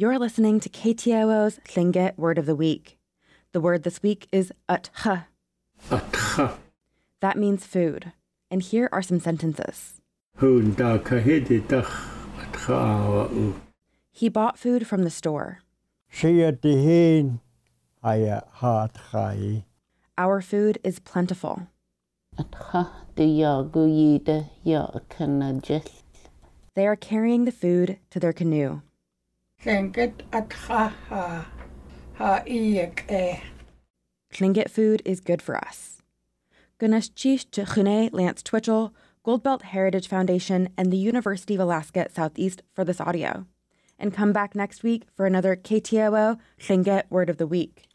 You're listening to KTOO's Tlingit Word of the Week. The word this week is atcha. Atcha. That means food. And here are some sentences. He bought food from the store. Our food is plentiful. They are carrying the food to their canoe. Tlingit food is good for us. Gunashchish Chune Lance Twitchell, Goldbelt Heritage Foundation, and the University of Alaska at Southeast for this audio. And come back next week for another KTOO Tlingit Word of the Week.